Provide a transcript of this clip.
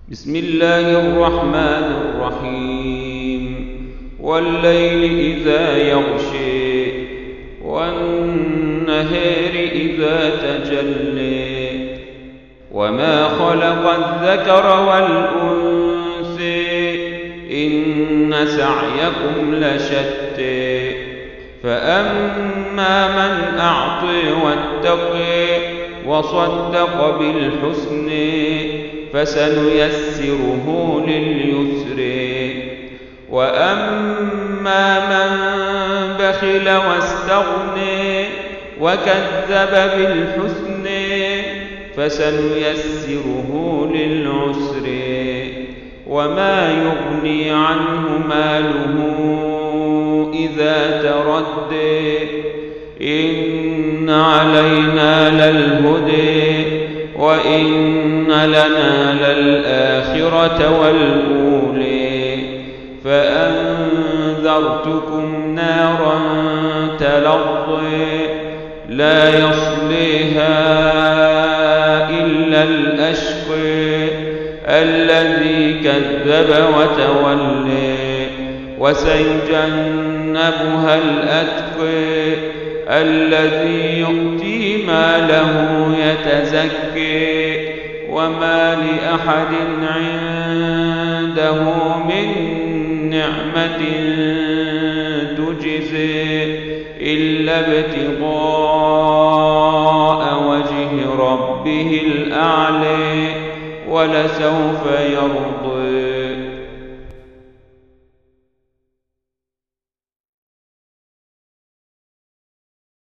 بسم الله الرحمن الرحيم والليل إذا يغشي والنهار إذا تجلي وما خلق الذكر والأنثى إن سعيكم لشتى فأما من أعطي واتقي وصدق بالحسن فسنيسره لليسر وأما من بخل واستغنى وكذب بالحسن فسنيسره للعسر وما يغني عنه ماله إذا تردى إن علينا للهدى وإن لنا للآخرة والأولى فأنذرتكم نارا تلظى لا يصليها إلا الأشقى الذي كذب وتولى وسيجنبها الأتقى الذي يؤتي ماله يتزكي وما لأحد عنده من نعمة تجزي إلا ابتغاء وجه ربه الأعلى ولسوف يرضى.